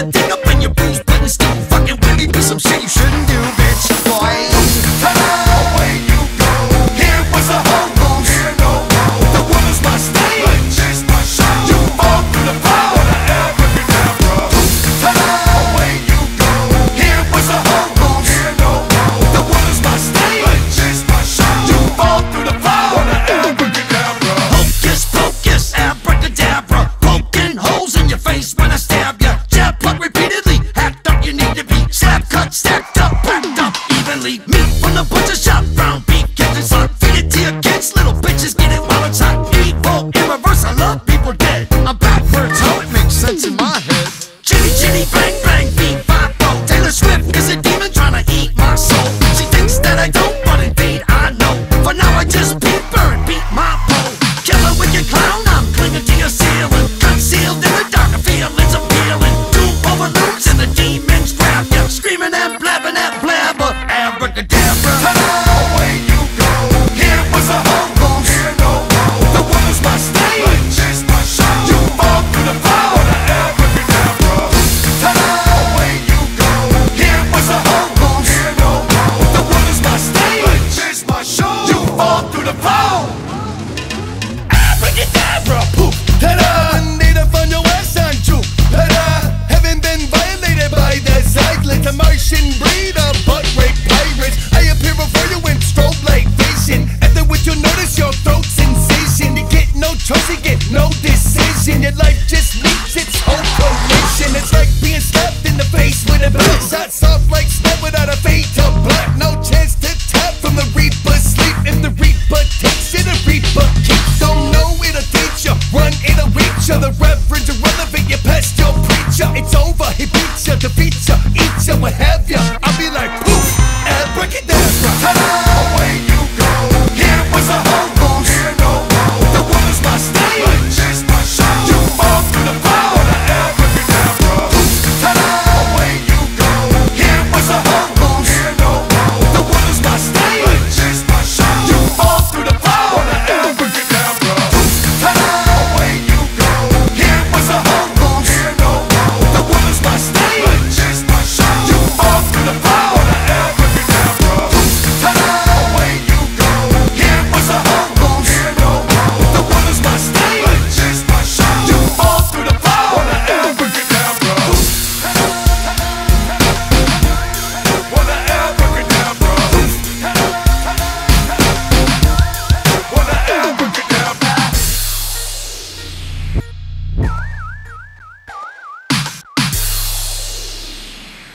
a dig up in your bruise, but it's still fucking with me. Be some shit you shouldn't do, bitch. Boy, ta-da! Away you go. Here was a whole goose. Here no more. The world is my stage. Like chase my show. You fall through the power of abracadabra. Ta-da! Away you go. Here was a whole goose. Here no more. The world is my stage. Like chase my show. You fall through the power of abracadabra. Hocus pocus, abracadabra. Poking holes in your face when I stab ya. Jab plug repeatedly. Hacked up, you need to be slap cut, stacked up, packed up evenly. Meat from the butcher shop, brown beef, kitchen son. Feed it to your kids, little bitches, get it while it's hot. Evil, in reverse, I love people dead. I'm backwards, how it makes sense in my head. Chitty chitty bang bang, beat bop bo. Taylor Swift is a demon trying to eat my soul. She thinks that I don't, but indeed I know. For now I just beat her and beat my pole. Killer with your clown, I'm clinging to your ceiling. Concealed in the darker feelings of peeling. Two overlords and the demons grab ya. Screaming and blabbing that blabber. Abracadabra. Ta-da! Away you go. Here was a whole goose. Here no more. The world is my stage. Like chase my show. You fall through the power of abracadabra. Ta-da! Away you go. Here was a whole goose. Here no more. The world is my stage. Like chase my show. You fall through the power. Abracadabra. Poof. Ta-da! Need to find your ass on juke. Ta-da! Haven't been violated by the silence. A Martian breed of butt rape pirates. I appear before you in strobe light vision. After which you'll notice your throat sensation. You get no choice, you get no decision. Your life just meets its whole collision. It's like being slapped in the face with a bat. Shot soft like snow without a fade to black. No chance to tap from the Reaper's sleep. If the Reaper takes you, the Reaper keeps. Don't know it'll teach you. Run, it'll reach you. The reverend's irrelevant, you past your preacher. It's over, he beats you, defeats